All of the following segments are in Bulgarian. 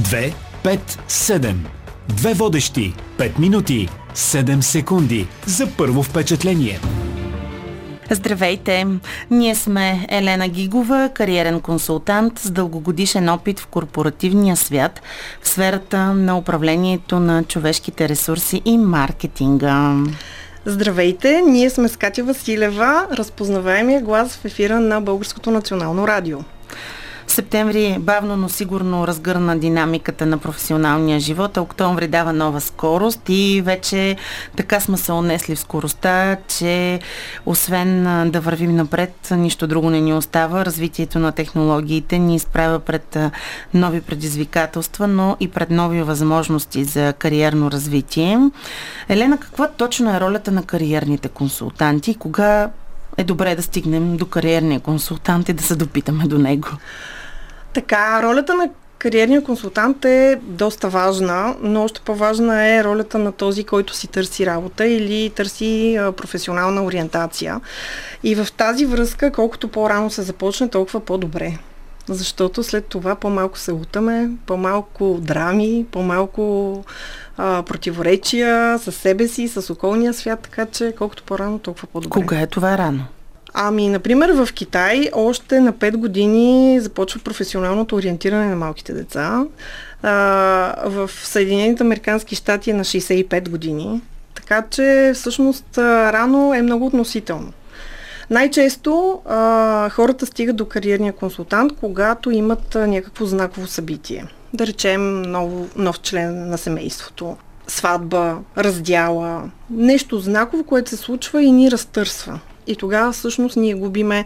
2, 5, 7. Две водещи. 5 минути. 7 секунди за първо впечатление. Здравейте! Ние сме Елена Гигова, кариерен консултант с дългогодишен опит в корпоративния свят в сферата на управлението на човешките ресурси и маркетинга. Здравейте! Ние сме с Катя Василева, разпознаваемия глас в ефира на Българското национално радио. Септември бавно, но сигурно разгърна динамиката на професионалния живот, а октомври дава нова скорост и вече така сме се унесли в скоростта, че освен да вървим напред, нищо друго не ни остава. Развитието на технологиите ни изправя пред нови предизвикателства, но и пред нови възможности за кариерно развитие. Елена, каква точно е ролята на кариерните консултанти? Кога е добре да стигнем до кариерния консултант и да се допитаме до него? Така, ролята на кариерния консултант е доста важна, но още по-важна е ролята на този, който си търси работа или търси професионална ориентация. И в тази връзка, колкото по-рано се започне, толкова по-добре. Защото след това по-малко се лутаме, по-малко драми, по-малко противоречия със себе си, с околния свят, така че колкото по-рано, толкова по-добре. Кога е това рано? Например, в Китай още на 5 години започва професионалното ориентиране на малките деца. В Съединените американски щати е на 65 години. Така че всъщност рано е много относително. Най-често хората стигат до кариерния консултант, когато имат някакво знаково събитие. Да речем нов член на семейството, сватба, раздяла, нещо знаково, което се случва и ни разтърсва. И тогава всъщност ние губиме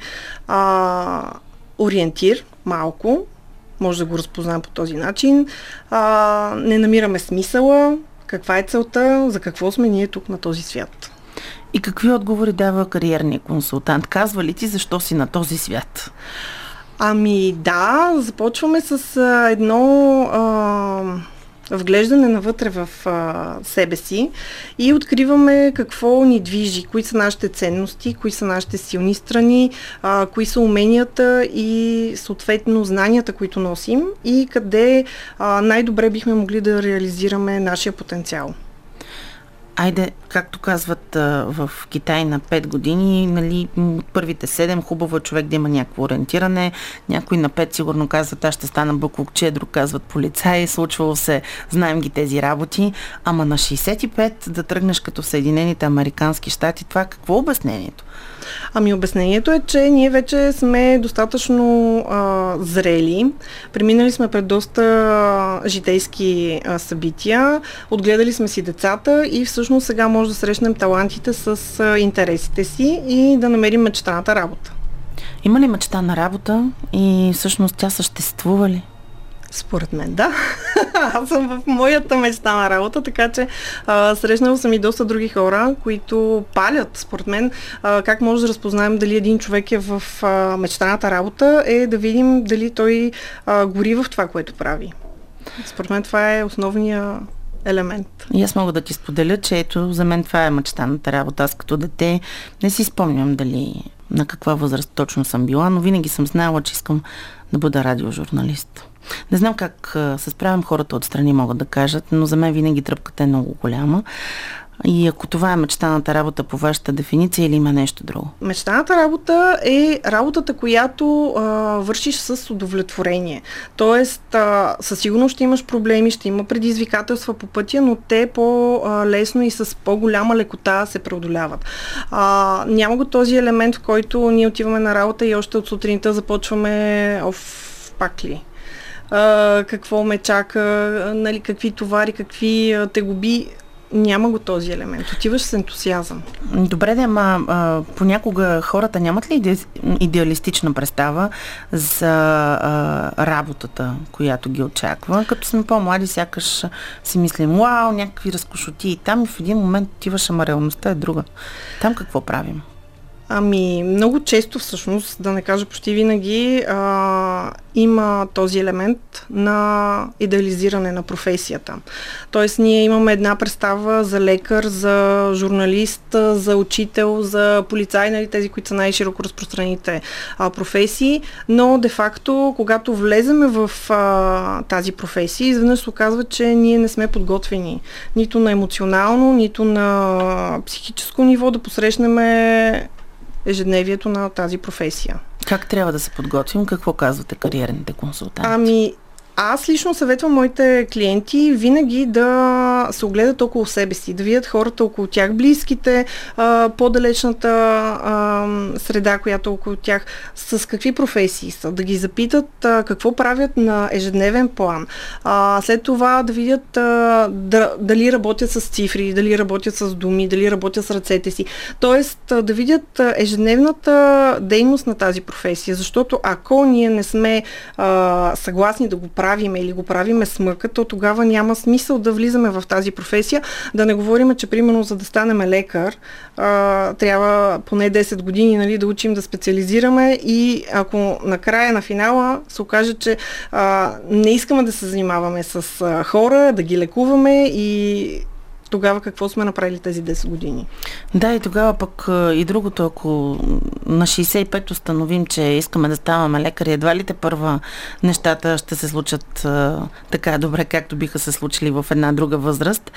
ориентир малко, може да го разпознаем по този начин, не намираме смисъла, каква е целта, за какво сме ние тук на този свят. И какви отговори дава кариерния консултант? Казва ли ти защо си на този свят? Да, започваме с едно вглеждане навътре в себе си и откриваме какво ни движи, кои са нашите ценности, кои са нашите силни страни, кои са уменията и съответно знанията, които носим и къде най-добре бихме могли да реализираме нашия потенциал. Айде, както казват в Китай на 5 години, нали, първите 7, хубаво е човек да има някакво ориентиране. Някой на 5 сигурно казват, аз ще стана буклукче, друг казват полицай, случвало се, знаем ги тези работи. Ама на 65 да тръгнеш като в Съединените американски щати, това какво е обяснението? Обяснението е, че ние вече сме достатъчно зрели, преминали сме пред доста житейски събития, отгледали сме си децата и всъщност сега може да срещнем талантите с интересите си и да намерим мечтаната работа. Има ли мечтана работа и всъщност тя съществува ли? Според мен, да. Аз съм в моята мечта на работа, така че срещнала съм и доста други хора, които палят, според мен, как може да разпознаем дали един човек е в мечтаната работа, е да видим дали той гори в това, което прави. Според мен това е основният елемент. И аз мога да ти споделя, че ето, за мен това е мечтаната работа. Аз като дете не си спомням дали на каква възраст точно съм била, но винаги съм знала, че искам да бъда радиожурналист. Не знам как се справям, хората отстрани могат да кажат, но за мен винаги тръпката е много голяма. И ако това е мечтаната работа по вашата дефиниция или има нещо друго? Мечтаната работа е работата, която вършиш с удовлетворение. Тоест, със сигурност ще имаш проблеми, ще има предизвикателства по пътя, но те по-лесно и с по-голяма лекота се преодоляват. Няма го този елемент, в който ние отиваме на работа и още от сутринта започваме пак ли? Какво ме чака, нали, какви товари, какви тегоби. Няма го този елемент. Отиваш с ентусиазъм. Добре, ама понякога хората нямат ли идеалистична представа за работата, която ги очаква? Като сме по-млади, сякаш си мислим, вау, някакви разкошоти и там и в един момент отиваш, ама реалността е друга. Там какво правим? Ами, много често всъщност, да не кажа почти винаги, има този елемент на идеализиране на професията. Тоест, ние имаме една представа за лекар, за журналист, за учител, за полицай, нали, тези, които са най-широко разпространените професии, но де-факто, когато влеземе в тази професия, изведнъж се оказва, че ние не сме подготвени нито на емоционално, нито на психическо ниво да посрещнем ежедневието на тази професия. Как трябва да се подготвим? Какво казвате кариерните консултанти? Ами, аз лично съветвам моите клиенти винаги да се огледат около себе си, да видят хората около тях, близките, по-далечната среда, която около тях, с какви професии са, да ги запитат какво правят на ежедневен план. След това да видят дали работят с цифри, дали работят с думи, дали работят с ръцете си. Тоест да видят ежедневната дейност на тази професия, защото ако ние не сме съгласни да го правиме или го правиме с мъка, то тогава няма смисъл да влизаме в тази професия. Да не говорим, че примерно за да станем лекар, трябва поне 10 години, нали, да учим да специализираме и ако накрая на финала се окаже, че не искаме да се занимаваме с хора, да ги лекуваме и тогава какво сме направили тези 10 години. Да, и тогава пък и другото, ако на 65 установим, че искаме да ставаме лекари, едва ли те първа нещата ще се случат така добре, както биха се случили в една друга възраст.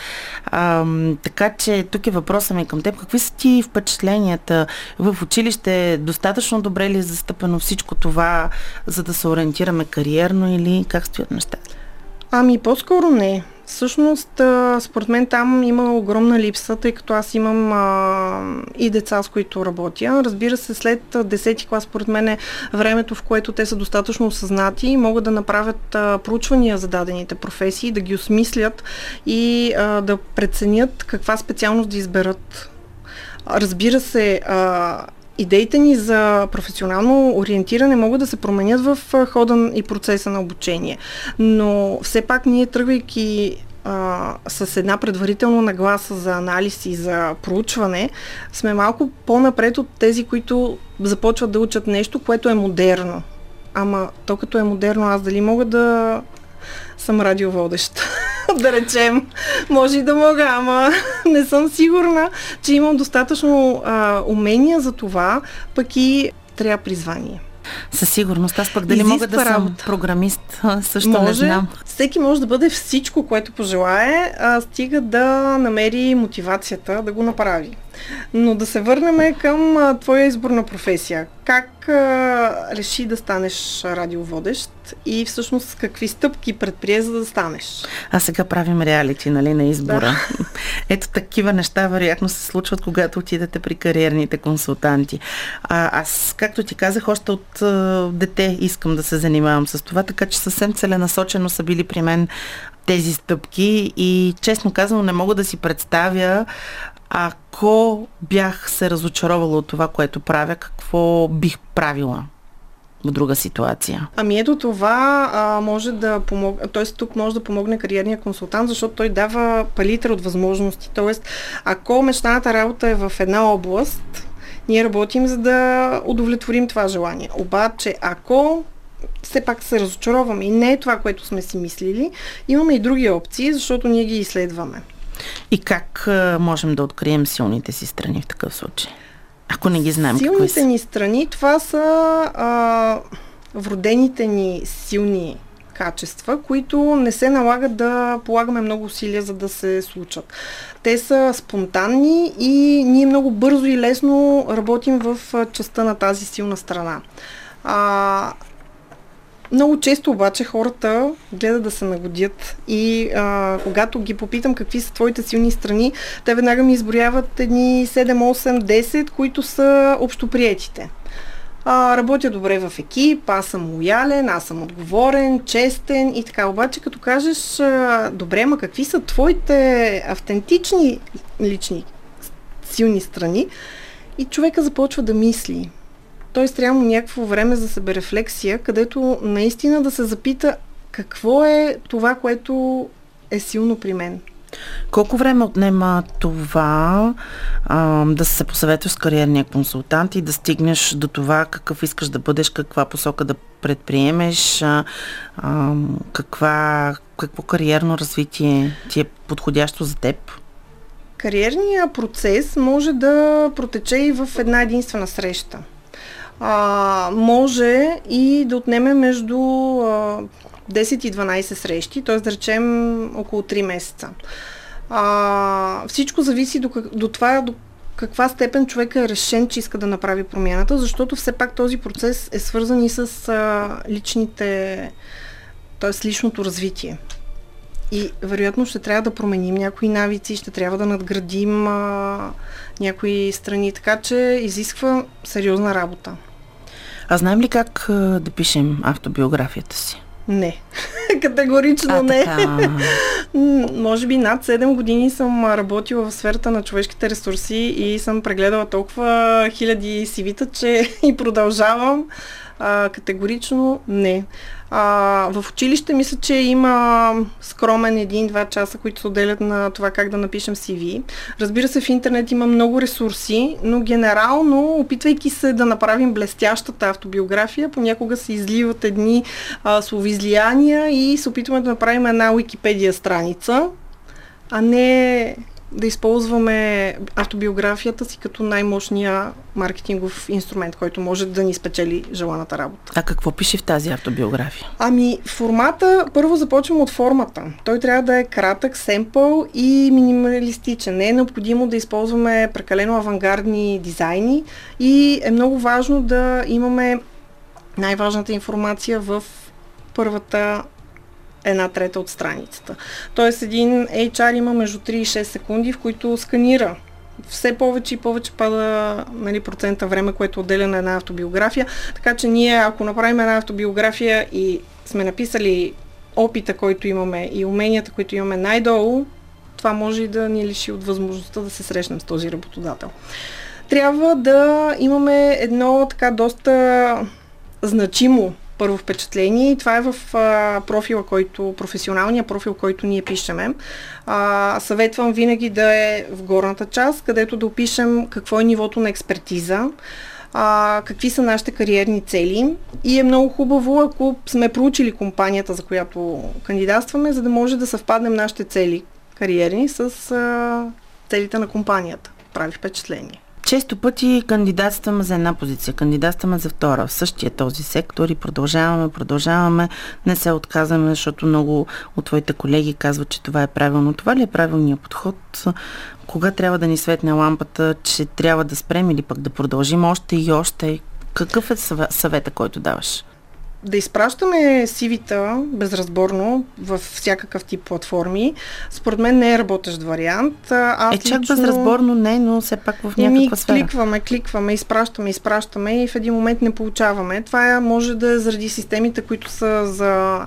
Така че тук е въпросът ми към теб. Какви са ти впечатленията в училище? Достатъчно добре ли е застъпено всичко това, за да се ориентираме кариерно или как стоят нещата? Ами, по-скоро не. Всъщност, според мен там има огромна липса, тъй като аз имам и деца, с които работя. Разбира се, след 10-ти клас, според мен е времето, в което те са достатъчно осъзнати и могат да направят проучвания за дадените професии, да ги осмислят и да преценят каква специалност да изберат. Разбира се, идеите ни за професионално ориентиране могат да се променят в хода и процеса на обучение, но все пак ние, тръгвайки с една предварителна нагласа за анализ и за проучване, сме малко по-напред от тези, които започват да учат нещо, което е модерно. Ама то като е модерно, аз дали мога да съм радиоводещ? Да речем. Може и да мога, ама не съм сигурна, че имам достатъчно умения за това, пък и трябва призвание. Със сигурност. Аз пък дали мога да съм програмист, също не знам. Всеки може да бъде всичко, което пожелае, стига да намери мотивацията да го направи. Но да се върнем към твоя избор на професия. Как реши да станеш радиоводещ и всъщност какви стъпки предприе, за да станеш? А сега правим реалити, нали, на избора. Да. Ето такива неща вероятно се случват, когато отидете при кариерните консултанти. Аз, както ти казах, още от дете искам да се занимавам с това, така че съвсем целенасочено са били при мен тези стъпки и честно казано не мога да си представя, ако бях се разочаровала от това, което правя, какво бих правила в друга ситуация? Ами ето това може да помогне, т.е. тук може да помогне кариерния консултант, защото той дава палитра от възможности. Т.е. ако мечтаната работа е в една област, ние работим за да удовлетворим това желание. Обаче, ако все пак се разочароваме и не е това, което сме си мислили, имаме и други опции, защото ние ги изследваме. И как можем да открием силните си страни в такъв случай? Ако не ги знаем, какви са? Силните ни страни, това са вродените ни силни качества, които не се налагат да полагаме много усилия, за да се случат. Те са спонтанни и ние много бързо и лесно работим в частта на тази силна страна. Много често обаче хората гледат да се нагодят и когато ги попитам какви са твоите силни страни, те веднага ми изброяват едни 7, 8, 10, които са общоприетите. Работя добре в екип, аз съм лоялен, аз съм отговорен, честен и така. Обаче като кажеш, добре, ма какви са твоите автентични лични силни страни, и човека започва да мисли. Тоест трябва му някакво време за себерефлексия, където наистина да се запита какво е това, което е силно при мен. Колко време отнема това да се посъветваш с кариерния консултант и да стигнеш до това какъв искаш да бъдеш, каква посока да предприемеш, какво кариерно развитие ти е подходящо за теб? Кариерният процес може да протече и в една единствена среща. Може и да отнеме между 10 и 12 срещи, т.е. да речем около 3 месеца. Всичко зависи до това, до каква степен човек е решен, че иска да направи промяната, защото все пак този процес е свързан и с личното развитие. И вероятно ще трябва да променим някои навици, ще трябва да надградим някои страни, така че изисква сериозна работа. А знаем ли как да пишем автобиографията си? Не. Категорично не. Може би над 7 години съм работила в сферата на човешките ресурси и съм прегледала толкова хиляди CV-та, че и продължавам. Категорично не. В училище мисля, че има скромен 1-2 часа, които се отделят на това как да напишем CV. Разбира се, в интернет има много ресурси, но генерално, опитвайки се да направим блестящата автобиография, понякога се изливат едни словоизлияния и се опитваме да направим една Уикипедия страница, а не да използваме автобиографията си като най-мощния маркетингов инструмент, който може да ни спечели желаната работа. А какво пише в тази автобиография? Формата, първо започвам от формата. Той трябва да е кратък, семпъл и минималистичен. Не е необходимо да използваме прекалено авангардни дизайни и е много важно да имаме най-важната информация в първата 1/3 от страницата. Тоест един HR има между 3 и 6 секунди, в които сканира. Все повече и повече пада процента време, което отделя на една автобиография. Така че ние, ако направим една автобиография и сме написали опита, който имаме и уменията, които имаме най-долу, това може и да ни лиши от възможността да се срещнем с този работодател. Трябва да имаме едно така доста значимо първо впечатление и това е в професионалния профил, който ние пишеме. Съветвам винаги да е в горната част, където да опишем какво е нивото на експертиза, какви са нашите кариерни цели и е много хубаво, ако сме проучили компанията, за която кандидатстваме, за да може да съвпаднем нашите цели кариерни с целите на компанията. Прави впечатление. Често пъти кандидатстваме за една позиция, кандидатстваме за втора в същия този сектор и продължаваме, не се отказваме, защото много от твоите колеги казват, че това е правилно. Това ли е правилният подход? Кога трябва да ни светне лампата, че трябва да спрем или пък да продължим още и още? Какъв е съвета, който даваш? Да изпращаме CV-та безразборно в всякакъв тип платформи, според мен не е работещ вариант. Чак безразборно не, но все пак в някаква сфера. Кликваме, изпращаме и в един момент не получаваме. Това може да е заради системите, които са за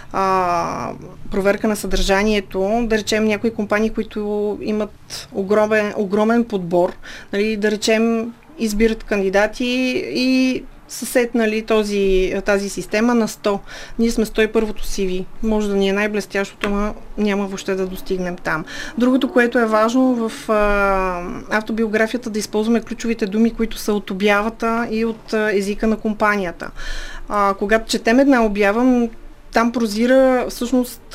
проверка на съдържанието. Да речем някои компании, които имат огромен подбор, да речем избират кандидати и са сетнали тази система на 100. Ние сме 101-то CV. Може да ни е най-блестящото, но няма въобще да достигнем там. Другото, което е важно в автобиографията, да използваме ключовите думи, които са от обявата и от езика на компанията. Когато четем една обява, там прозира всъщност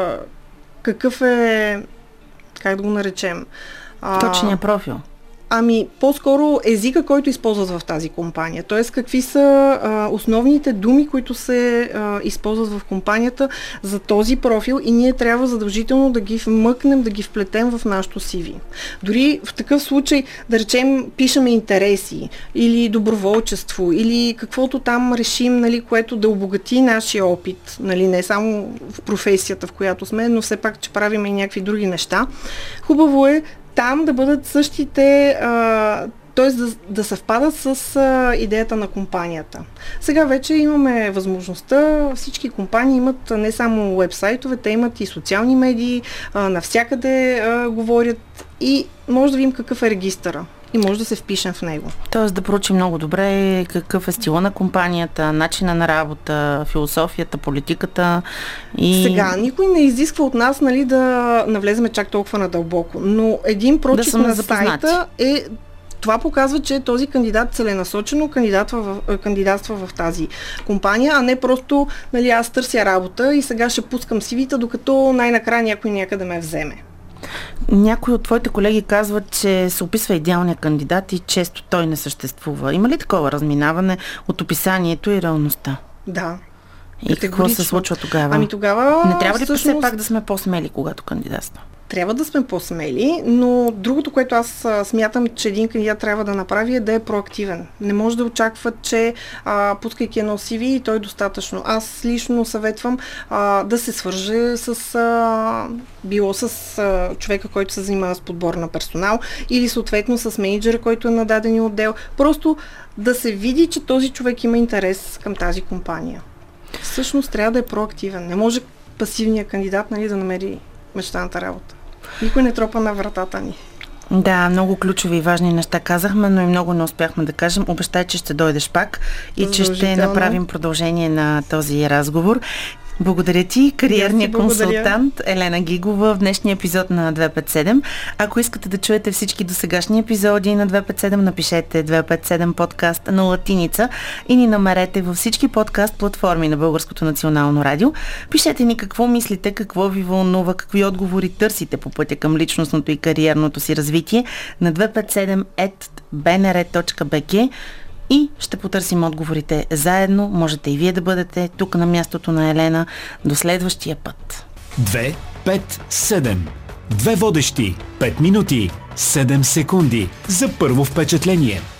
какъв е, как да го наречем? Точния профил. По-скоро езика, който използват в тази компания. Т.е. какви са основните думи, които се използват в компанията за този профил и ние трябва задължително да ги вмъкнем, да ги вплетем в нашото CV. Дори в такъв случай, да речем, пишеме интереси или доброволчество или каквото там решим, което да обогати нашия опит, не само в професията, в която сме, но все пак, че правим и някакви други неща. Хубаво е там да бъдат същите, т.е. да съвпадат с идеята на компанията. Сега вече имаме възможността, всички компании имат не само уебсайтове, те имат и социални медии, навсякъде говорят и може да видим какъв е регистъра. и може да се впишем в него. Тоест да проучим много добре какъв е стила на компанията, начина на работа, философията, политиката и... Сега, никой не изисква от нас, нали, да навлеземе чак толкова надълбоко, но един прочит на сайта е... Това показва, че този кандидат целенасочено кандидатства в тази компания, а не просто, нали, аз търся работа и сега ще пускам CV-та, докато най-накрая някой някъде ме вземе. Някои от твоите колеги казват, че се описва идеалният кандидат и често той не съществува. Има ли такова разминаване от описанието и реалността? Да. И какво се случва тогава? Ами тогава... Не трябва ли все пак да сме по-смели, когато кандидатства? Трябва да сме по-смели, но другото, което аз смятам, че един кандидат трябва да направи, е да е проактивен. Не може да очаква, че пускайки едно CV и той е достатъчно. Аз лично съветвам да се свърже с било с човека, който се занимава с подбор на персонал или съответно с мениджъра, който е на дадения отдел. Просто да се види, че този човек има интерес към тази компания. Всъщност трябва да е проактивен. Не може пасивният кандидат, нали, да намери мечтаната работа. Никой не тропа на вратата ни. Да, много ключови и важни неща казахме, но и много не успяхме да кажем. Обещай, че ще дойдеш пак и че ще направим продължение на този разговор. Благодаря ти, кариерният консултант Елена Гигова в днешния епизод на 257. Ако искате да чуете всички досегашни епизоди на 257, напишете 257 подкаст на латиница и ни намерете във всички подкаст платформи на Българското национално радио. Пишете ни какво мислите, какво ви вълнува, какви отговори търсите по пътя към личностното и кариерното си развитие на 257@bnr.bg. И ще потърсим отговорите заедно. Можете и вие да бъдете тук на мястото на Елена. До следващия път. 2, 5, 7. Две водещи. 5 минути. 7 секунди. За първо впечатление.